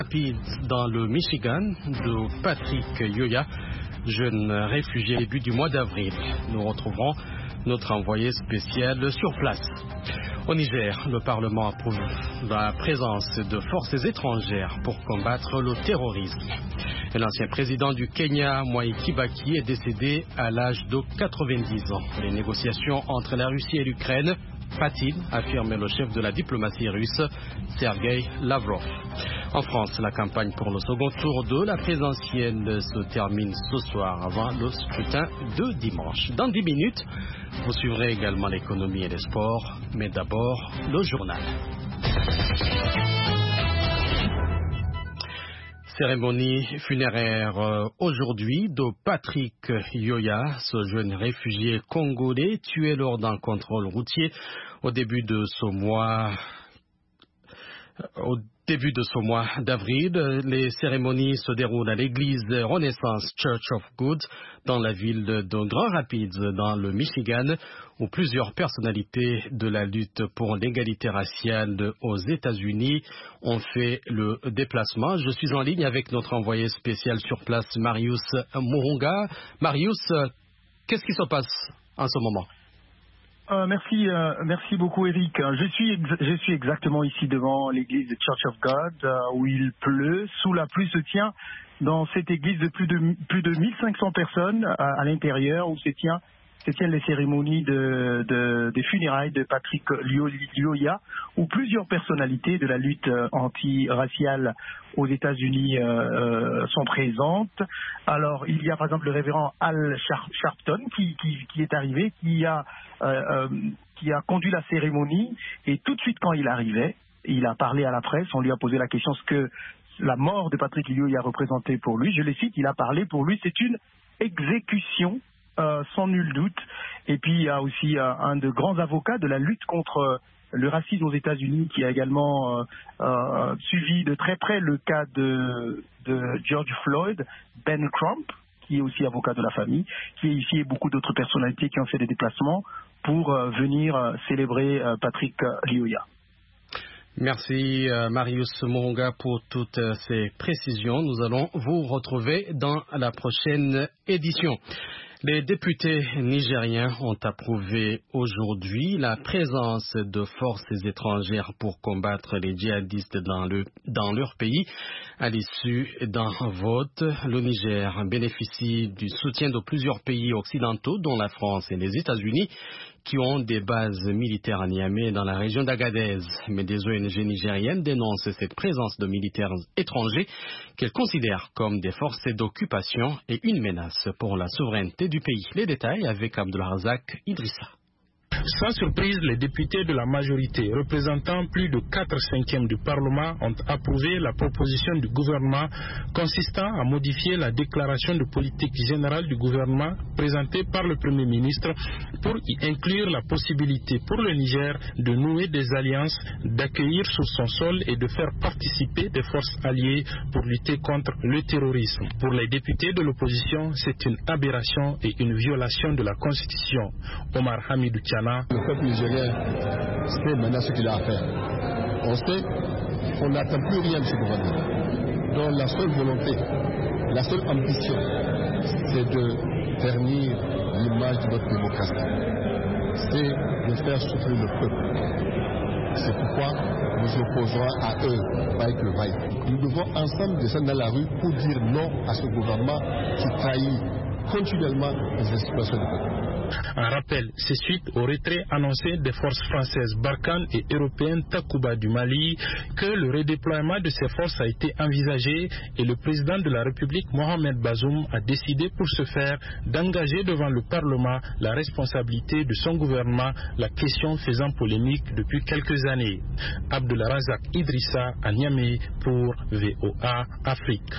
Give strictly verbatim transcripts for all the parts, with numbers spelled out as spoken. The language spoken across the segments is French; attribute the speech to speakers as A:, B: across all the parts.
A: Rapide dans le Michigan de Patrick Yoya, jeune réfugié début du mois d'avril. Nous retrouverons notre envoyé spécial sur place. Au Niger, le Parlement approuve la présence de forces étrangères pour combattre le terrorisme. Et l'ancien président du Kenya, Mwai Kibaki, est décédé à l'âge de quatre-vingt-dix ans. Les négociations entre la Russie et l'Ukraine patinent, affirme le chef de la diplomatie russe, Sergei Lavrov. En France, la campagne pour le second tour de la présidentielle se termine ce soir avant le scrutin de dimanche. Dans dix minutes, vous suivrez également l'économie et les sports, mais d'abord le journal. Cérémonie funéraire aujourd'hui de Patrick Yoya, ce jeune réfugié congolais tué lors d'un contrôle routier au début de ce mois. Au début de ce mois d'avril, les cérémonies se déroulent à l'église Renaissance Church of God dans la ville de Grand Rapids, dans le Michigan, où plusieurs personnalités de la lutte pour l'égalité raciale aux États-Unis ont fait le déplacement. Je suis en ligne avec notre envoyé spécial sur place, Marius Murunga. Marius, qu'est-ce qui se passe en ce moment?
B: Euh, merci, euh, merci beaucoup Eric. Je suis, je suis exactement ici devant l'église de Church of God euh, où il pleut, sous la pluie se tient dans cette église de plus de plus de mille cinq cents personnes à, à l'intérieur où se tient se tiennent les cérémonies de, de des funérailles de Patrick Yoya où plusieurs personnalités de la lutte anti-raciale aux États-Unis euh, euh, sont présentes. Alors il y a par exemple le révérend Al Sharpton qui, qui, qui est arrivé, qui a euh, euh, qui a conduit la cérémonie et tout de suite quand il arrivait, il a parlé à la presse, on lui a posé la question ce que la mort de Patrick Yoya représentait pour lui. Je le cite, il a parlé pour lui, c'est une exécution. Euh, sans nul doute. Et puis il y a aussi euh, un de grands avocats de la lutte contre euh, le racisme aux États-Unis qui a également euh, euh, suivi de très près le cas de, de George Floyd, Ben Crump, qui est aussi avocat de la famille, qui est ici et beaucoup d'autres personnalités qui ont fait des déplacements pour euh, venir euh, célébrer euh, Patrick Yoya.
A: Merci euh, Marius Murunga pour toutes euh, ces précisions. Nous allons vous retrouver dans la prochaine édition. Les députés nigériens ont approuvé aujourd'hui la présence de forces étrangères pour combattre les djihadistes dans, le, dans leur pays. À l'issue d'un vote, le Niger bénéficie du soutien de plusieurs pays occidentaux, dont la France et les États-Unis, qui ont des bases militaires à Niamey et dans la région d'Agadez. Mais des O N G nigériennes dénoncent cette présence de militaires étrangers qu'elles considèrent comme des forces d'occupation et une menace pour la souveraineté du pays. Les détails avec Abdulrazak Idrissa.
C: Sans surprise, les députés de la majorité, représentant plus de quatre cinquièmes du Parlement, ont approuvé la proposition du gouvernement consistant à modifier la déclaration de politique générale du gouvernement présentée par le Premier ministre pour y inclure la possibilité pour le Niger de nouer des alliances, d'accueillir sur son sol et de faire participer des forces alliées pour lutter contre le terrorisme. Pour les députés de l'opposition, c'est une aberration et une violation de la Constitution. Omar Hamidou Tiana.
D: Le peuple nigérien sait maintenant ce qu'il a à faire. On sait qu'on n'attend plus rien de ce gouvernement. Donc la seule volonté, la seule ambition, c'est de ternir l'image de notre démocratie. C'est de faire souffrir le peuple. C'est pourquoi nous opposerons à eux, vaille que vaille. Nous devons ensemble descendre dans la rue pour dire non à ce gouvernement qui trahit continuellement les institutions du peuple.
C: Un rappel, c'est suite au retrait annoncé des forces françaises Barkhane et européennes Takuba du Mali que le redéploiement de ces forces a été envisagé et le président de la République Mohamed Bazoum a décidé pour ce faire d'engager devant le Parlement la responsabilité de son gouvernement, la question faisant polémique depuis quelques années. Abdulrazak Idrissa à Niamey pour V O A Afrique.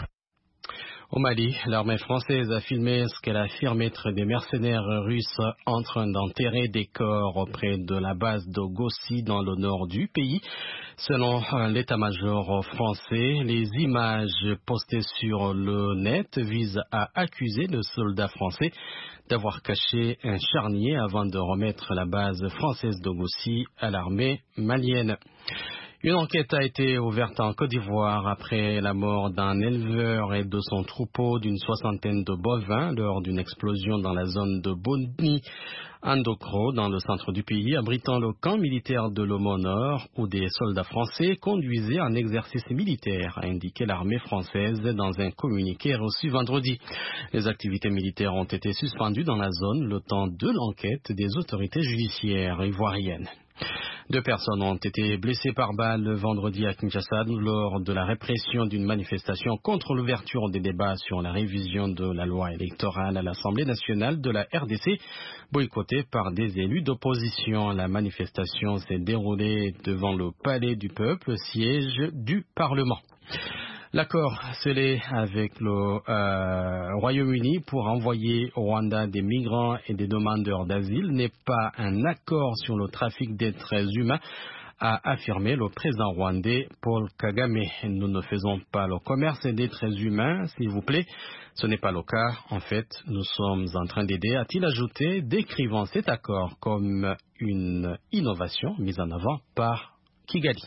A: Au Mali, l'armée française a filmé ce qu'elle affirme être des mercenaires russes en train d'enterrer des corps auprès de la base de Gossi dans le nord du pays. Selon l'état-major français, les images postées sur le net visent à accuser le soldat français d'avoir caché un charnier avant de remettre la base française de Gossi à l'armée malienne. Une enquête a été ouverte en Côte d'Ivoire après la mort d'un éleveur et de son troupeau d'une soixantaine de bovins lors d'une explosion dans la zone de Boni Andokro, dans le centre du pays, abritant le camp militaire de l'Omo Nord, où des soldats français conduisaient un exercice militaire, a indiqué l'armée française dans un communiqué reçu vendredi. Les activités militaires ont été suspendues dans la zone le temps de l'enquête des autorités judiciaires ivoiriennes. Deux personnes ont été blessées par balle vendredi à Kinshasa lors de la répression d'une manifestation contre l'ouverture des débats sur la révision de la loi électorale à l'Assemblée nationale de la R D C, boycottée par des élus d'opposition. La manifestation s'est déroulée devant le Palais du Peuple, siège du Parlement. L'accord scellé avec le euh, Royaume-Uni pour envoyer au Rwanda des migrants et des demandeurs d'asile n'est pas un accord sur le trafic d'êtres humains, a affirmé le président rwandais Paul Kagame. Nous ne faisons pas le commerce d'êtres humains, s'il vous plaît. Ce n'est pas le cas. En fait, nous sommes en train d'aider, a-t-il ajouté, décrivant cet accord comme une innovation mise en avant par Kigali.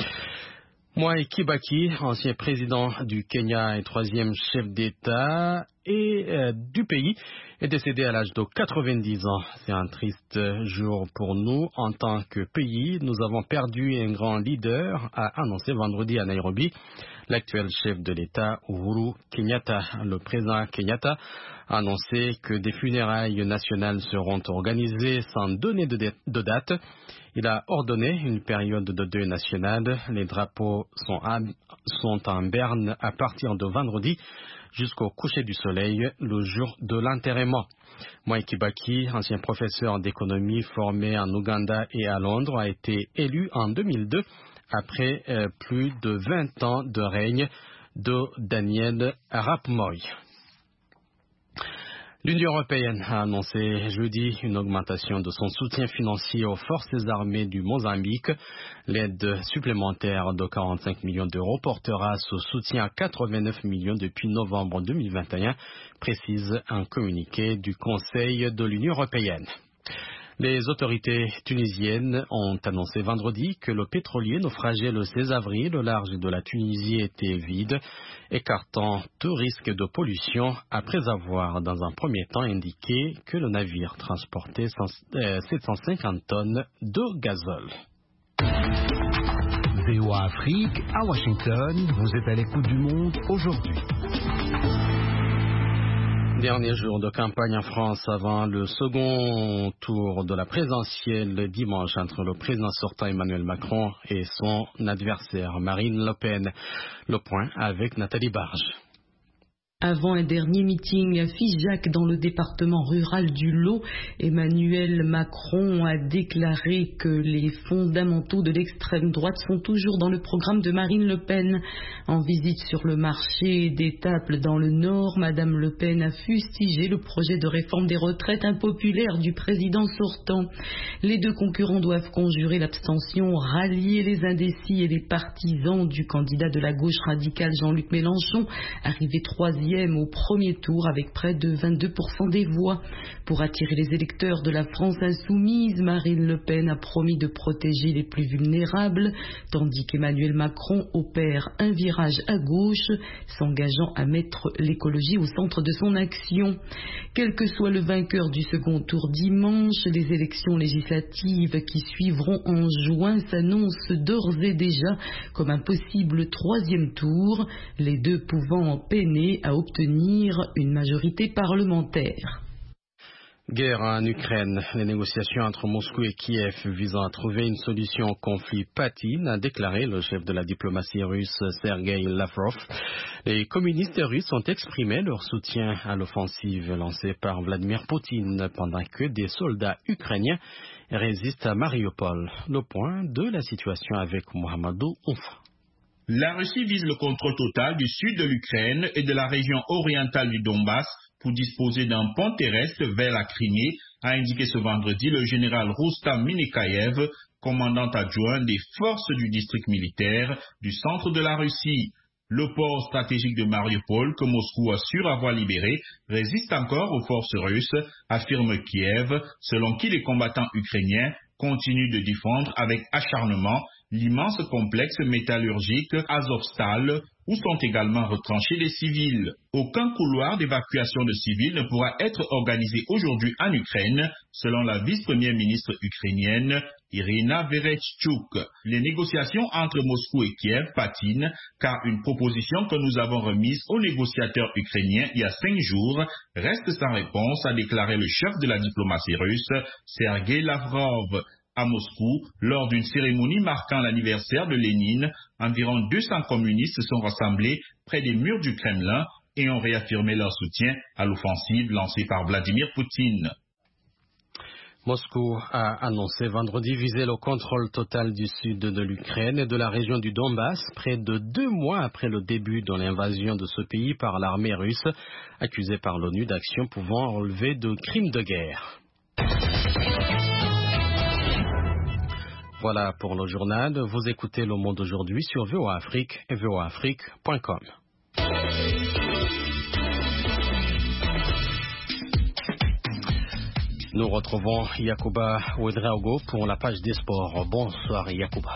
A: Mwai Kibaki, ancien président du Kenya et troisième chef d'État et euh, du pays, est décédé à l'âge de quatre-vingt-dix ans. C'est un triste jour pour nous en tant que pays. Nous avons perdu un grand leader, a annoncé vendredi à Nairobi l'actuel chef de l'État, Uhuru Kenyatta. Le président Kenyatta a annoncé que des funérailles nationales seront organisées sans donner de, de date. Il a ordonné une période de deuil national. Les drapeaux sont, à, sont en berne à partir de vendredi jusqu'au coucher du soleil, le jour de l'enterrement. Mwai Kibaki, ancien professeur d'économie formé en Ouganda et à Londres, a été élu en deux mille deux après euh, plus de vingt ans de règne de Daniel Arap Moi. L'Union européenne a annoncé jeudi une augmentation de son soutien financier aux forces armées du Mozambique. L'aide supplémentaire de quarante-cinq millions d'euros portera ce soutien à quatre-vingt-neuf millions depuis novembre deux mille vingt et un, précise un communiqué du Conseil de l'Union européenne. Les autorités tunisiennes ont annoncé vendredi que le pétrolier naufragé le seize avril au large de la Tunisie était vide, écartant tout risque de pollution après avoir dans un premier temps indiqué que le navire transportait sept cent cinquante tonnes de gazole.
E: V O A Afrique, à Washington, vous êtes à l'écoute du monde aujourd'hui.
A: Dernier jour de campagne en France avant le second tour de la présidentielle dimanche entre le président sortant Emmanuel Macron et son adversaire Marine Le Pen. Le point avec Nathalie Barge.
F: Avant un dernier meeting à Figeac dans le département rural du Lot, Emmanuel Macron a déclaré que les fondamentaux de l'extrême droite sont toujours dans le programme de Marine Le Pen. En visite sur le marché d'Étaples dans le Nord, Madame Le Pen a fustigé le projet de réforme des retraites impopulaire du président sortant. Les deux concurrents doivent conjurer l'abstention, rallier les indécis et les partisans du candidat de la gauche radicale Jean-Luc Mélenchon, arrivé troisième au premier tour avec près de vingt-deux pour cent des voix. Pour attirer les électeurs de la France insoumise, Marine Le Pen a promis de protéger les plus vulnérables, tandis qu'Emmanuel Macron opère un virage à gauche, s'engageant à mettre l'écologie au centre de son action. Quel que soit le vainqueur du second tour dimanche, les élections législatives qui suivront en juin s'annoncent d'ores et déjà comme un possible troisième tour, les deux pouvant peiner à obtenir une majorité parlementaire.
A: Guerre en Ukraine. Les négociations entre Moscou et Kiev visant à trouver une solution au conflit patinent, a déclaré le chef de la diplomatie russe Sergei Lavrov. Les communistes russes ont exprimé leur soutien à l'offensive lancée par Vladimir Poutine pendant que des soldats ukrainiens résistent à Mariupol. Le point de la situation avec Mohamedou Ouf.
G: La Russie vise le contrôle total du sud de l'Ukraine et de la région orientale du Donbass pour disposer d'un pont terrestre vers la Crimée, a indiqué ce vendredi le général Roustam Minekayev, commandant adjoint des forces du district militaire du centre de la Russie. Le port stratégique de Mariupol, que Moscou assure avoir libéré, résiste encore aux forces russes, affirme Kiev, selon qui les combattants ukrainiens continuent de défendre avec acharnement l'immense complexe métallurgique Azovstal, où sont également retranchés des civils. Aucun couloir d'évacuation de civils ne pourra être organisé aujourd'hui en Ukraine, selon la vice-première ministre ukrainienne Irina Vereshchuk. Les négociations entre Moscou et Kiev patinent, car une proposition que nous avons remise aux négociateurs ukrainiens il y a cinq jours reste sans réponse, a déclaré le chef de la diplomatie russe, Sergei Lavrov. À Moscou, lors d'une cérémonie marquant l'anniversaire de Lénine, environ deux cents communistes sont rassemblés près des murs du Kremlin et ont réaffirmé leur soutien à l'offensive lancée par Vladimir Poutine.
A: Moscou a annoncé vendredi viser le contrôle total du sud de l'Ukraine et de la région du Donbass, près de deux mois après le début de l'invasion de ce pays par l'armée russe, accusée par l'ONU d'actions pouvant relever de crimes de guerre. Voilà pour le journal. Vous écoutez Le Monde aujourd'hui sur V O A Afrique et V O A Afrique point com. Nous retrouvons Yacouba Ouedraogo pour la page des sports. Bonsoir Yacouba.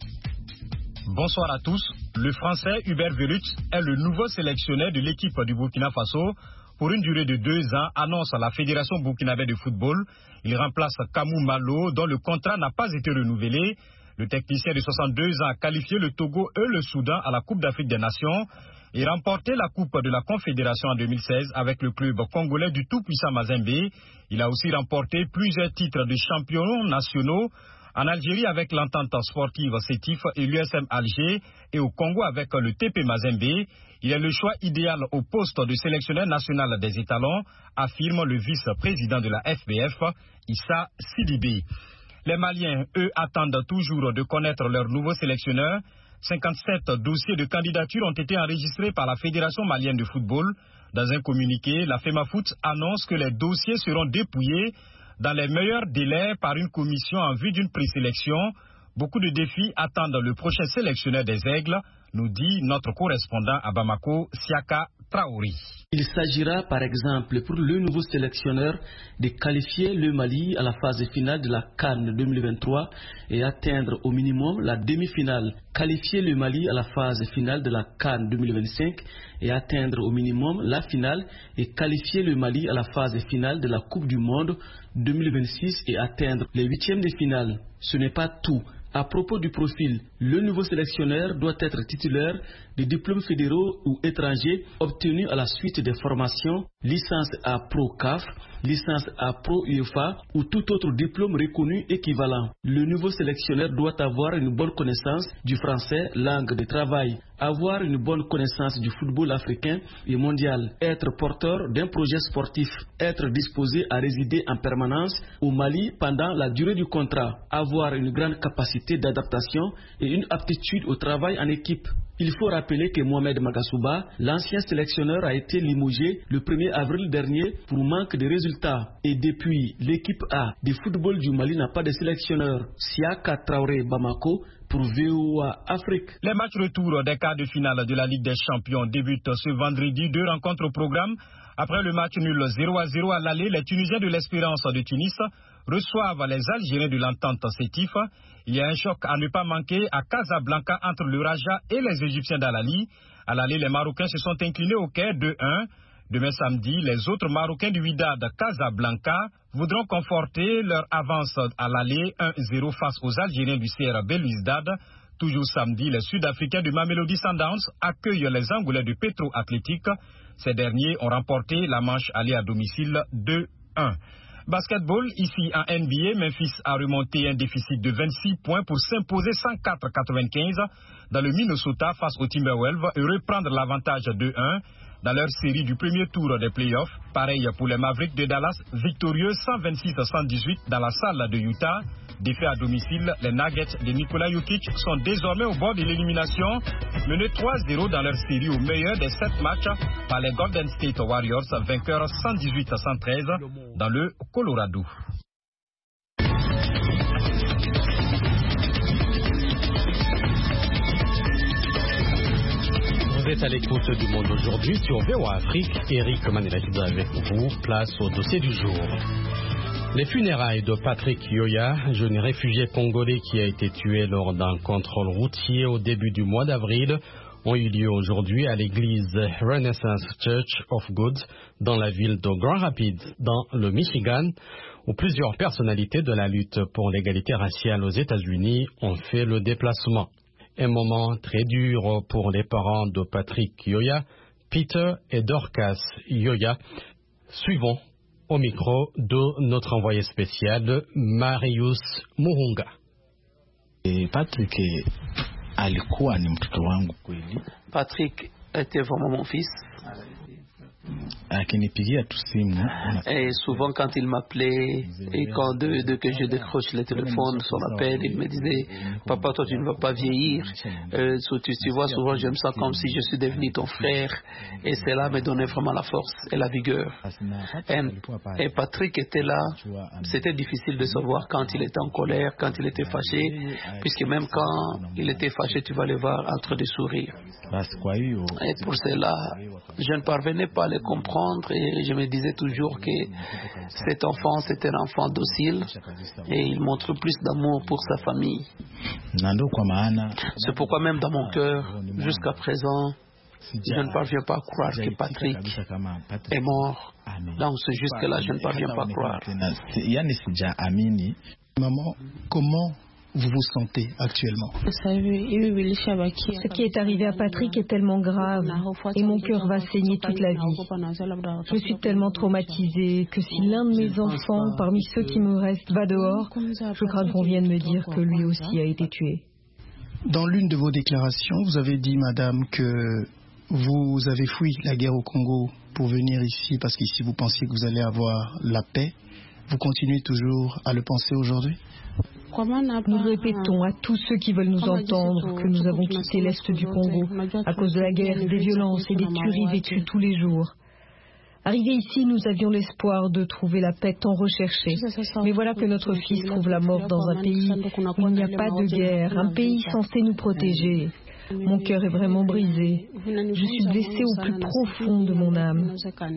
H: Bonsoir à tous. Le Français Hubert Velux est le nouveau sélectionneur de l'équipe du Burkina Faso pour une durée de deux ans, annonce la Fédération burkinabé de football. Il remplace Kamou Malo, dont le contrat n'a pas été renouvelé. Le technicien de soixante-deux ans a qualifié le Togo et le Soudan à la Coupe d'Afrique des Nations et remporté la Coupe de la Confédération en deux mille seize avec le club congolais du tout-puissant Mazembe. Il a aussi remporté plusieurs titres de champions nationaux en Algérie avec l'entente sportive Sétif et l'U S M Alger et au Congo avec le T P Mazembe. Il est le choix idéal au poste de sélectionneur national des étalons, affirme le vice-président de la F B F, Issa Sidibé. Les Maliens, eux, attendent toujours de connaître leur nouveau sélectionneur. cinquante-sept dossiers de candidature ont été enregistrés par la Fédération malienne de football. Dans un communiqué, la FEMAFOOT annonce que les dossiers seront dépouillés dans les meilleurs délais par une commission en vue d'une présélection. Beaucoup de défis attendent le prochain sélectionneur des Aigles, nous dit notre correspondant à Bamako, Siaka Traoré.
I: Il s'agira par exemple pour le nouveau sélectionneur de qualifier le Mali à la phase finale de la CAN deux mille vingt-trois et atteindre au minimum la demi-finale. Qualifier le Mali à la phase finale de la CAN deux mille vingt-cinq et atteindre au minimum la finale et qualifier le Mali à la phase finale de la Coupe du Monde deux mille vingt-six et atteindre les huitièmes de finale. Ce n'est pas tout. À propos du profil, le nouveau sélectionneur doit être titulaire de diplômes fédéraux ou étrangers obtenus à la suite des formations licence A Pro C A F, licence A Pro U E F A ou tout autre diplôme reconnu équivalent. Le nouveau sélectionneur doit avoir une bonne connaissance du français, langue de travail, avoir une bonne connaissance du football africain et mondial, être porteur d'un projet sportif, être disposé à résider en permanence au Mali pendant la durée du contrat, avoir une grande capacité d'adaptation et une aptitude au travail en équipe. Il faut rappeler que Mohamed Magasuba, l'ancien sélectionneur, a été limogé le premier avril dernier pour manque de résultats. Et depuis, l'équipe A de football du Mali n'a pas de sélectionneur. Siaka Traoré Bamako pour V O A Afrique.
H: Les matchs retour des quarts de finale de la Ligue des Champions débutent ce vendredi. Deux rencontres au programme. Après le match nul zéro à zéro à l'aller, les Tunisiens de l'Espérance de Tunis reçoivent les Algériens de l'entente Sétif. Il y a un choc à ne pas manquer à Casablanca entre le Raja et les Égyptiens d'Al-Ali. À l'aller, les Marocains se sont inclinés au Caire deux un. Demain samedi, les autres Marocains du Wydad Casablanca voudront conforter leur avance à l'aller un zéro face aux Algériens du C R Belouizdad. Toujours samedi, les Sud-Africains de Mamelodi Sundowns accueillent les Angolais de Petro Athletic. Ces derniers ont remporté la manche aller à domicile deux un. Basketball, ici en N B A, Memphis a remonté un déficit de vingt-six points pour s'imposer cent quatre à quatre-vingt-quinze dans le Minnesota face aux Timberwolves et reprendre l'avantage deux un dans leur série du premier tour des playoffs. Pareil pour les Mavericks de Dallas, victorieux cent vingt-six à cent dix-huit dans la salle de Utah. Défait à domicile, les Nuggets de Nikola Jokic sont désormais au bord de l'élimination, menés trois zéro dans leur série au meilleur des sept matchs par les Golden State Warriors, vainqueurs cent dix-huit à cent treize dans le Colorado.
A: Vous êtes à l'écoute du Monde aujourd'hui sur V O A Afrique. Eric Manela avec vous. Place au dossier du jour. Les funérailles de Patrick Yoya, jeune réfugié congolais qui a été tué lors d'un contrôle routier au début du mois d'avril, ont eu lieu aujourd'hui à l'église Renaissance Church of Good dans la ville de Grand Rapids, dans le Michigan, où plusieurs personnalités de la lutte pour l'égalité raciale aux États-Unis ont fait le déplacement. Un moment très dur pour les parents de Patrick Yoya, Peter et Dorcas Yoya. Suivons au micro de notre envoyé spécial, Marius Muhunga.
J: Et Patrick alikuwa ni mtoto wangu kweli.
K: Patrick était vraiment mon fils.
J: Akinipigia tu simu.
K: Et souvent quand il m'appelait et quand de, de que je décroche le téléphone, son appel, il me disait papa, toi tu ne vas pas vieillir. Euh, tu, tu vois, souvent je me sens comme si je suis devenu ton frère, et cela me donnait vraiment la force et la vigueur. Et, et Patrick était là. C'était difficile de savoir quand il était en colère, quand il était fâché, puisque même quand il était fâché, tu vas le voir en train de sourire. Et pour cela, je ne parvenais pas à le comprendre, et je me disais toujours que cet enfant, c'était un enfant docile et il montre plus d'amour pour sa famille. C'est pourquoi même dans mon cœur, jusqu'à présent, je ne parviens pas à croire que Patrick est mort. Donc c'est juste que là, je ne parviens pas à croire.
L: Maman, comment vous vous sentez actuellement?
M: Ce qui est arrivé à Patrick est tellement grave et mon cœur va saigner toute la vie. Je suis tellement traumatisée que si l'un de mes enfants, parmi ceux qui me restent, va dehors, je crains qu'on vienne me dire que lui aussi a été tué.
L: Dans l'une de vos déclarations, vous avez dit, madame, que vous avez fui la guerre au Congo pour venir ici parce qu'ici vous pensiez que vous allez avoir la paix. Vous continuez toujours à le penser aujourd'hui?
M: Nous répétons à tous ceux qui veulent nous entendre que nous avons quitté l'Est du Congo à cause de la guerre, des violences et des tueries vécues tous les jours. Arrivés ici, nous avions l'espoir de trouver la paix tant recherchée. Mais voilà que notre fils trouve la mort dans un pays où il n'y a pas de guerre, un pays censé nous protéger. Mon cœur est vraiment brisé. Je suis blessée au plus profond de mon âme.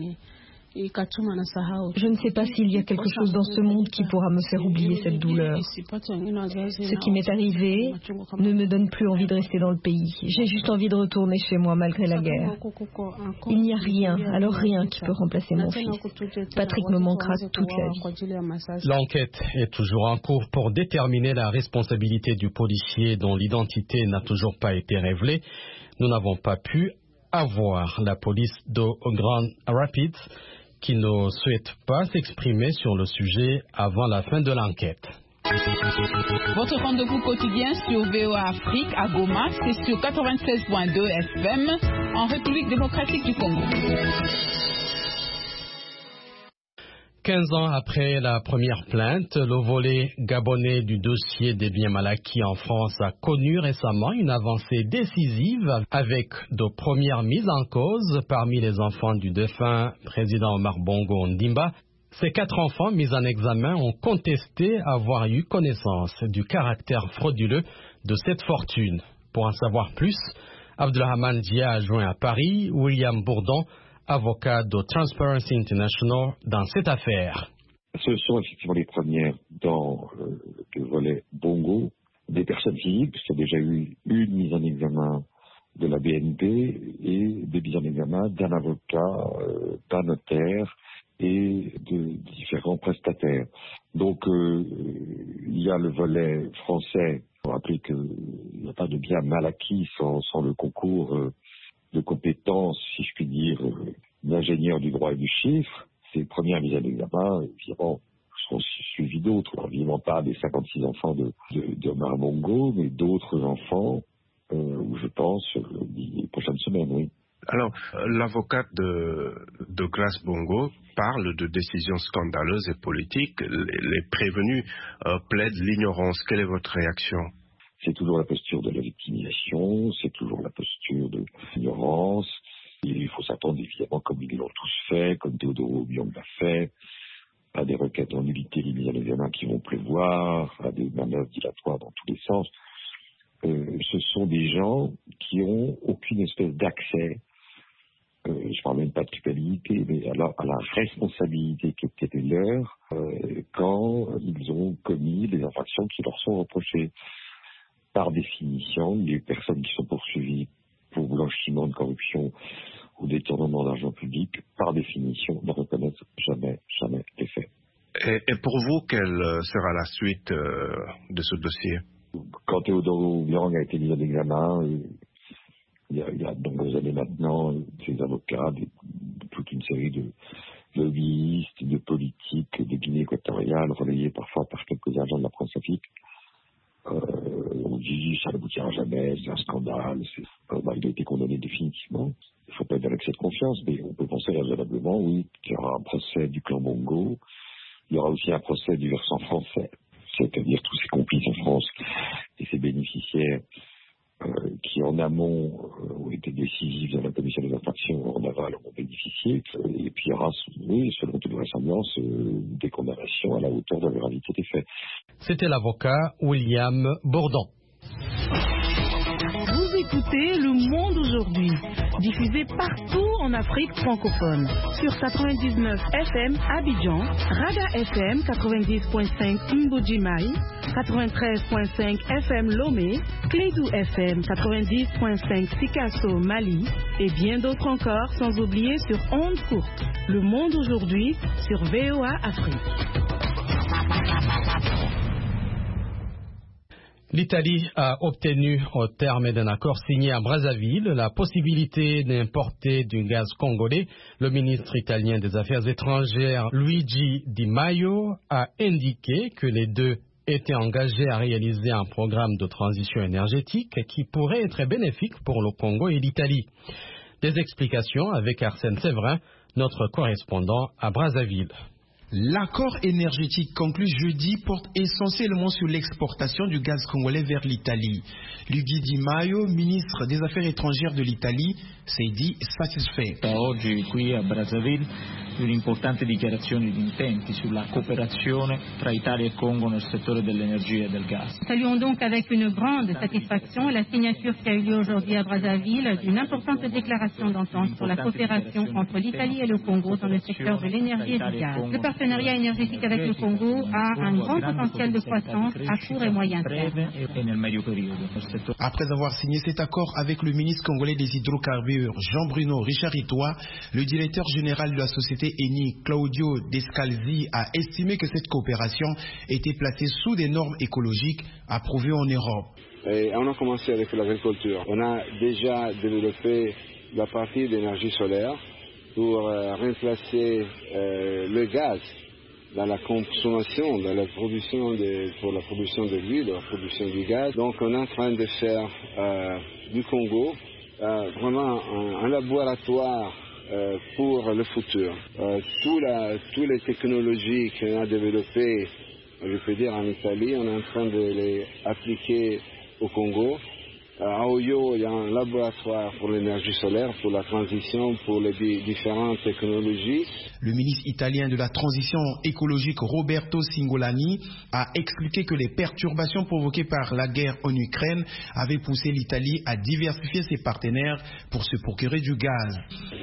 M: Je ne sais pas s'il y a quelque chose dans ce monde qui pourra me faire oublier cette douleur. Ce qui m'est arrivé ne me donne plus envie de rester dans le pays. J'ai juste envie de retourner chez moi malgré la guerre. Il n'y a rien, alors rien qui peut remplacer mon fils. Patrick me manquera toute la vie.
A: L'enquête est toujours en cours pour déterminer la responsabilité du policier dont l'identité n'a toujours pas été révélée. Nous n'avons pas pu avoir la police de Grand Rapids qui ne souhaite pas s'exprimer sur le sujet avant la fin de l'enquête.
N: Votre rendez-vous quotidien sur V O A Afrique à Goma, c'est sur quatre-vingt-seize point deux F M en République démocratique du Congo.
A: quinze ans après la première plainte, le volet gabonais du dossier des biens mal acquis en France a connu récemment une avancée décisive avec de premières mises en cause parmi les enfants du défunt président Omar Bongo Ondimba. Ces quatre enfants mis en examen ont contesté avoir eu connaissance du caractère frauduleux de cette fortune. Pour en savoir plus, Abdelrahman Dia a joint à Paris William Bourdon, avocat de Transparency International dans cette affaire.
O: Ce sont effectivement les premières dans euh, le volet Bongo. Des personnes physiques, il y a déjà eu une mise en examen de la B N P et des mises en examen d'un avocat, euh, d'un notaire et de différents prestataires. Donc euh, il y a le volet français. Il faut rappeler qu'il n'y a pas de bien mal acquis sans, sans le concours euh, de compétences, si je puis dire, euh, d'ingénieurs du droit et du chiffre. Ces premières mises en examen, évidemment, seront suivies d'autres. Évidemment pas des cinquante-six enfants de, de, de Omar Bongo, mais d'autres enfants, euh, où je pense, euh, les prochaines semaines, oui.
P: Alors, euh, l'avocate de, de Grace Bongo parle de décisions scandaleuses et politiques. Les, les prévenus euh, plaident l'ignorance. Quelle est votre réaction?
O: C'est toujours la posture de la victimisation, c'est toujours la posture de l'ignorance. Il faut s'attendre évidemment, comme ils l'ont tous fait, comme Théodore Obiang l'a fait, à des requêtes en nullité des mises en examen qui vont prévoir, à des manœuvres dilatoires dans tous les sens. Euh, ce sont des gens qui ont aucune espèce d'accès Euh, je parle même pas de culpabilité, mais à la, à la responsabilité qui était leur euh, quand ils ont commis les infractions qui leur sont reprochées. Par définition, les personnes qui sont poursuivies pour blanchiment de corruption ou détournement d'argent public, par définition, ne reconnaissent jamais, jamais les faits.
P: Et, et pour vous, quelle sera la suite euh, de ce dossier?
O: Quand Théodore Obiang a été mis en examen, euh, il y a, il y a de nombreuses années maintenant, ses avocats, des, toute une série de lobbyistes, de politiques de Guinée équatoriale, relayés parfois par quelques agents de la France-Afrique, euh, on dit ça n'aboutira jamais, c'est un scandale, c'est, euh, bah, il a été condamné définitivement. Il ne faut pas être dans l'excès de confiance, mais on peut penser raisonnablement, oui, qu'il y aura un procès du clan Bongo, il y aura aussi un procès du versant français, c'est-à-dire tous ces complices en France et ces bénéficiaires euh, qui en amont euh, ont été décisifs dans la commission des infractions, en aval ont bénéficié, et puis il y aura, oui, selon toute vraisemblance, euh, des condamnations à la hauteur de la gravité des faits.
A: C'était l'avocat William Bourdon.
Q: Vous écoutez Le Monde aujourd'hui, diffusé partout en Afrique francophone. Sur quatre-vingt-dix-neuf F M Abidjan, Rada F M quatre-vingt-dix point cinq Mbujimai, quatre-vingt-treize point cinq F M Lomé, Clédou F M quatre-vingt-dix point cinq Sikasso Mali et bien d'autres encore, sans oublier sur Onde Courte. Le Monde aujourd'hui sur V O A Afrique.
A: L'Italie a obtenu, au terme d'un accord signé à Brazzaville, la possibilité d'importer du gaz congolais. Le ministre italien des Affaires étrangères, Luigi Di Maio, a indiqué que les deux étaient engagés à réaliser un programme de transition énergétique qui pourrait être bénéfique pour le Congo et l'Italie. Des explications avec Arsène Séverin, notre correspondant à Brazzaville.
R: L'accord énergétique conclu jeudi porte essentiellement sur l'exportation du gaz congolais vers l'Italie. Luigi Di Maio, ministre des Affaires étrangères de l'Italie, s'est dit satisfait.
S: Oggi qui a Brazzaville un'importante dichiarazione di intenti sulla cooperazione tra Italia e Congo nel settore dell'energia e del gas.
T: Saluons donc avec une grande satisfaction la signature qui a eu lieu aujourd'hui à Brazzaville d'une importante déclaration d'entente pour la coopération entre l'Italie et le Congo dans le secteur de l'énergie et du gaz. Le partenariat énergétique avec le Congo a un grand potentiel de croissance à court et moyen terme.
R: Après avoir signé cet accord avec le ministre congolais des hydrocarbures Jean-Bruno Richard Itoa, le directeur général de la société Eni, Claudio Descalzi, a estimé que cette coopération était placée sous des normes écologiques approuvées en Europe.
U: Et on a commencé avec l'agriculture. On a déjà développé la partie d'énergie solaire pour euh, remplacer euh, le gaz dans la consommation, dans la production de, pour la production de l'huile, la production du gaz. Donc on est en train de faire euh, du Congo euh, vraiment un, un laboratoire euh, pour le futur. Euh, tout la, toutes les technologies qu'on a développées, je peux dire en Italie, on est en train de les appliquer au Congo. À Oyo, il y a un laboratoire pour l'énergie solaire, pour la transition, pour les différentes technologies.
R: Le ministre italien de la transition écologique Roberto Cingolani a expliqué que les perturbations provoquées par la guerre en Ukraine avaient poussé l'Italie à diversifier ses partenaires pour se procurer du gaz.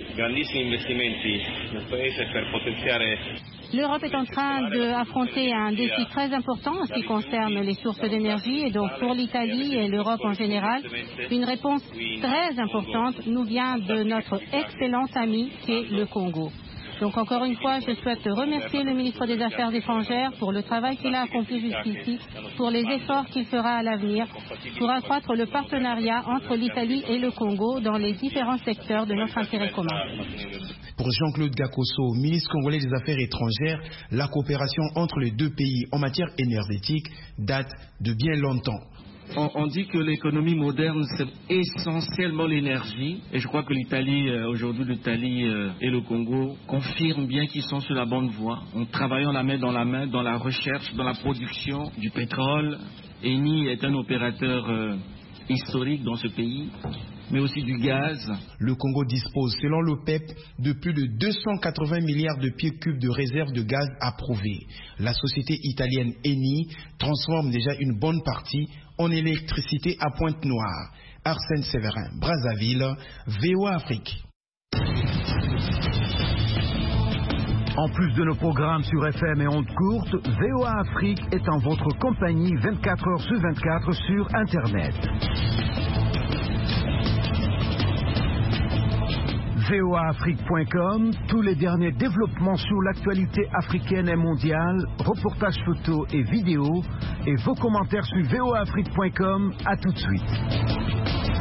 T: L'Europe est en train d'affronter un défi très important en ce qui concerne les sources d'énergie et donc pour l'Italie et l'Europe en général, une réponse très importante nous vient de notre excellent ami qui est le Congo. Donc encore une fois, je souhaite remercier le ministre des Affaires étrangères pour le travail qu'il a accompli jusqu'ici, pour les efforts qu'il fera à l'avenir, pour accroître le partenariat entre l'Italie et le Congo dans les différents secteurs de notre intérêt commun.
R: Pour Jean-Claude Gakoso, ministre congolais des Affaires étrangères, la coopération entre les deux pays en matière énergétique date de bien longtemps.
I: On, on dit que l'économie moderne, c'est essentiellement l'énergie. Et je crois que l'Italie, euh, aujourd'hui, l'Italie euh, et le Congo confirment bien qu'ils sont sur la bonne voie. En travaillant la main dans la main dans la recherche, dans la production du pétrole. Eni est un opérateur euh, historique dans ce pays, mais aussi du gaz.
R: Le Congo dispose, selon l'OPEP, de plus de deux cent quatre-vingts milliards de pieds cubes de réserves de gaz approuvées. La société italienne Eni transforme déjà une bonne partie en électricité à Pointe-Noire. Arsène Séverin, Brazzaville, V O A Afrique.
E: En plus de nos programmes sur F M et ondes courtes, V O A Afrique est en votre compagnie vingt-quatre heures sur vingt-quatre sur Internet. V O A Afrique point com, tous les derniers développements sur l'actualité africaine et mondiale, reportages photos et vidéos, et vos commentaires sur V O A Afrique point com. À tout de suite.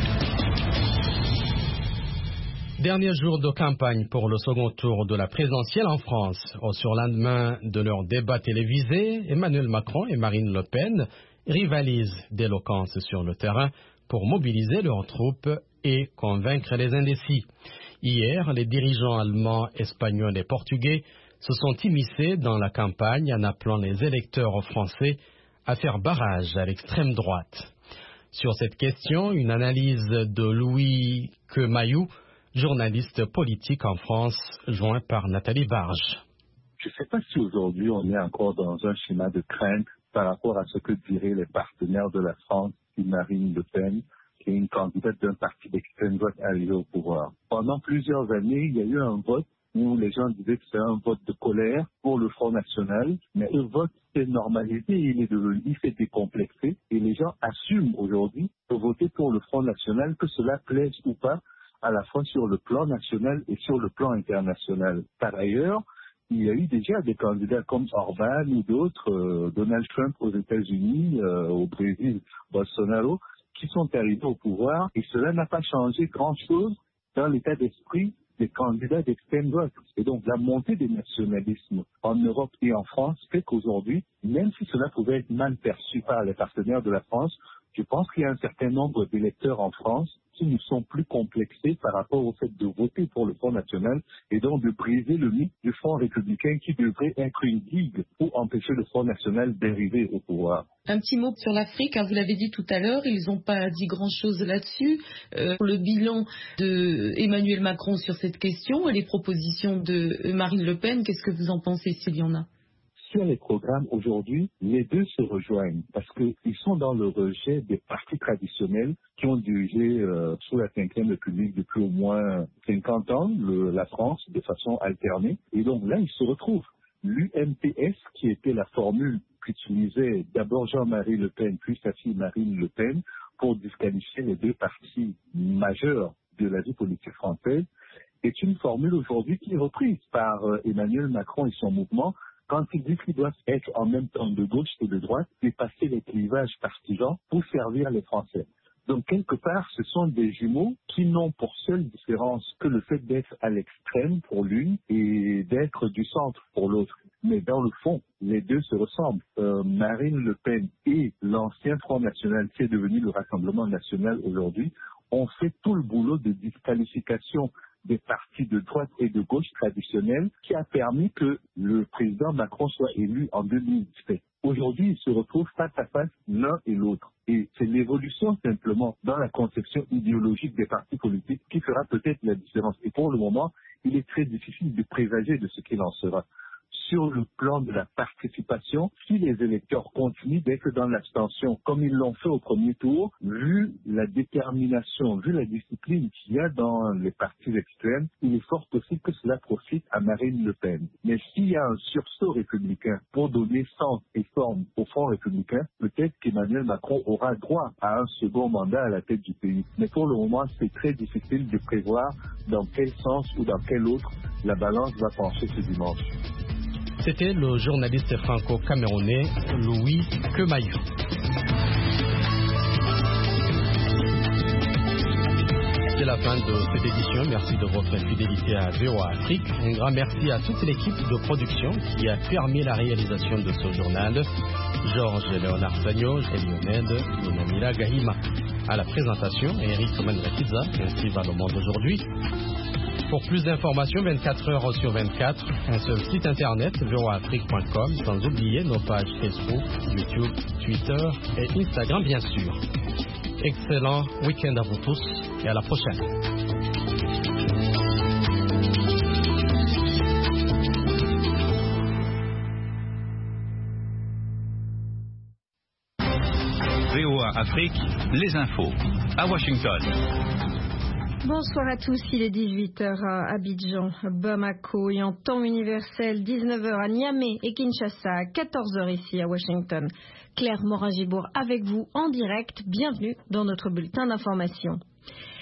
A: Dernier jour de campagne pour le second tour de la présidentielle en France. Au surlendemain de leur débat télévisé, Emmanuel Macron et Marine Le Pen rivalisent d'éloquence sur le terrain pour mobiliser leurs troupes et convaincre les indécis. Hier, les dirigeants allemands, espagnols et portugais se sont immiscés dans la campagne en appelant les électeurs français à faire barrage à l'extrême droite. Sur cette question, une analyse de Louis Quemayou, journaliste politique en France, joint par Nathalie Barge.
B: Je ne sais pas si aujourd'hui on est encore dans un schéma de crainte par rapport à ce que diraient les partenaires de la France, Marine Le Pen, qui est une candidate d'un parti d'extrême droite arrivé au pouvoir. Pendant plusieurs années, il y a eu un vote où les gens disaient que c'est un vote de colère pour le Front National, mais le vote s'est normalisé, il est devenu, il s'est décomplexé, et les gens assument aujourd'hui de voter pour le Front National, que cela plaise ou pas, à la fois sur le plan national et sur le plan international. Par ailleurs, il y a eu déjà des candidats comme Orban ou d'autres, euh, Donald Trump aux États-Unis, euh, au Brésil, Bolsonaro, qui sont arrivés au pouvoir, et cela n'a pas changé grand-chose dans l'état d'esprit des candidats d'extrême droite. Et donc la montée des nationalismes en Europe et en France fait qu'aujourd'hui, même si cela pouvait être mal perçu par les partenaires de la France, je pense qu'il y a un certain nombre d'électeurs en France qui ne sont plus complexés par rapport au fait de voter pour le Front National et donc de briser le mythe du Front républicain qui devrait être une digue pour empêcher le Front National d'arriver au pouvoir.
F: Un petit mot sur l'Afrique, hein, vous l'avez dit tout à l'heure, ils n'ont pas dit grand-chose là-dessus. Euh, le bilan de Emmanuel Macron sur cette question et les propositions de Marine Le Pen, qu'est-ce que vous en pensez s'il y en a ?
B: Sur les programmes aujourd'hui, les deux se rejoignent parce qu'ils sont dans le rejet des partis traditionnels qui ont dirigé euh, sous la cinquième République depuis au moins cinquante ans le, la France de façon alternée. Et donc là, ils se retrouvent. L'U M P S, qui était la formule qu'utilisait d'abord Jean-Marie Le Pen, puis sa fille Marine Le Pen, pour disqualifier les deux partis majeurs de la vie politique française, est une formule aujourd'hui qui est reprise par euh, Emmanuel Macron et son mouvement, quand ils disent qu'ils doivent être en même temps de gauche et de droite, dépasser les clivages partisans pour servir les Français. Donc, quelque part, ce sont des jumeaux qui n'ont pour seule différence que le fait d'être à l'extrême pour l'une et d'être du centre pour l'autre. Mais dans le fond, les deux se ressemblent. Euh, Marine Le Pen et l'ancien Front National, qui est devenu le Rassemblement National aujourd'hui, ont fait tout le boulot de disqualification des partis de droite et de gauche traditionnels qui a permis que le président Macron soit élu en deux mille dix-sept. Aujourd'hui, ils se retrouvent face à face l'un et l'autre. Et c'est l'évolution simplement dans la conception idéologique des partis politiques qui fera peut-être la différence. Et pour le moment, il est très difficile de présager de ce qu'il en sera. Sur le plan de la participation, si les électeurs continuent d'être dans l'abstention comme ils l'ont fait au premier tour, vu la détermination, vu la discipline qu'il y a dans les partis extrêmes, il est fort possible que cela profite à Marine Le Pen. Mais s'il y a un sursaut républicain pour donner sens et forme au Front républicain, peut-être qu'Emmanuel Macron aura droit à un second mandat à la tête du pays. Mais pour le moment, c'est très difficile de prévoir dans quel sens ou dans quel autre la balance va pencher ce dimanche.
A: C'était le journaliste franco-camerounais Louis Quemayou. C'est la fin de cette édition. Merci de votre fidélité à V O A Afrique. Un grand merci à toute l'équipe de production qui a permis la réalisation de ce journal. Georges Léonard Sagno, Elioned, Yonamila Gahima. À la présentation, Eric Mandrakiza, ainsi va le monde aujourd'hui. Pour plus d'informations, vingt-quatre heures sur vingt-quatre, un seul site internet, v o a afrique point com, sans oublier nos pages Facebook, YouTube, Twitter et Instagram, bien sûr. Excellent week-end à vous tous et à la prochaine.
V: V O A Afrique, les infos à Washington.
M: Bonsoir à tous, il est dix-huit heures à Abidjan, Bamako et en temps universel, dix-neuf heures à Niamey et Kinshasa, quatorze heures ici à Washington. Claire Morin-Gibourg avec vous en direct, bienvenue dans notre bulletin d'information.